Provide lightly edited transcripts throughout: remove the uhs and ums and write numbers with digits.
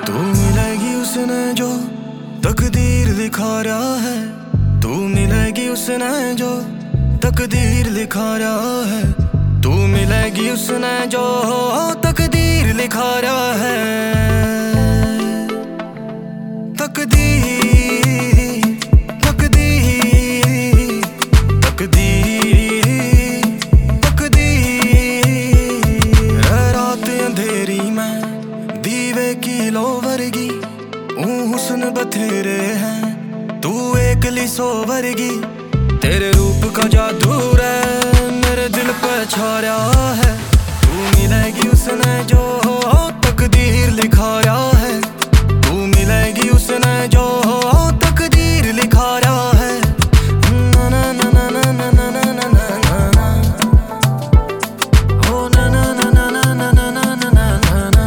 तू मिलेगी उसने जो तकदीर लिखा रहा है। तू मिलेगी उसने जो तकदीर लिखा रहा है। तू मिलेगी उसने जो तकदीर लिखा रहा है। तकदीर तकदीर तकदीर तकदीर। रात अंधेरी में दीवे की लो वर्गी हुस्न बथेरे हैं। तू एकली सो वर्गी तेरे रूप का जादू रे मेरे दिल पे छा रहा है। तू मिलेगी उसने जो तकदीर लिखा रहा है। तू मिलेगी उसने जो तकदीर लिखा रहा है। ना ना ना ना ना ना ना ना ना ना ना ओ ना ना ना ना ना ना ना ना ना ना ना।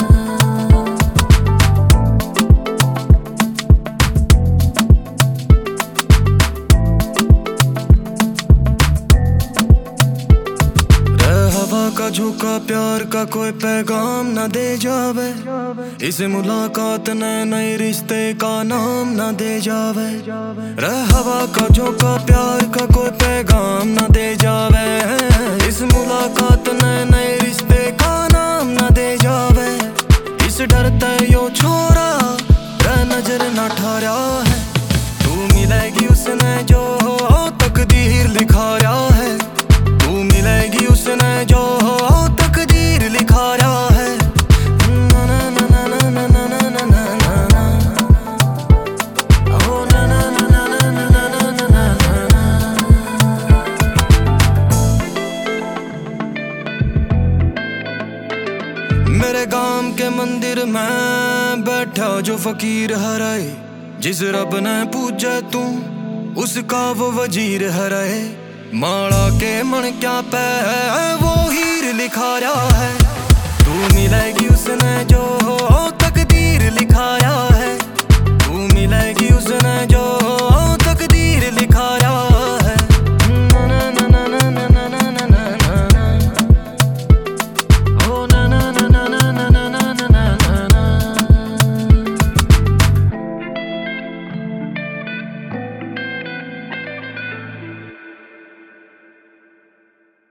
का झोंका प्यार का कोई पैगाम न दे जावे। इस मुलाकात ने नए रिश्ते का नाम न दे जावे। हवा का झोंका प्यार का कोई पैगाम न दे जावे। इस मुलाकात ने नए रिश्ते का नाम न दे जावे। इस डरते यो छोरा नजर न ठहरा है। तू मिलेगी उसने जो तकदीर लिखा रहा है। तू मिलेगी उसने जो तकदीर लिखा रहा है। ना ना ना ना ना ना ना ना ना ना ना ओ ना ना ना ना ना ना ना ना ना ना। मेरे गांव के मंदिर में बैठा जो फकीर हराए। जिस रब ने पूजा तू उसका वो वजीर हराए। माड़ा के मन क्या पे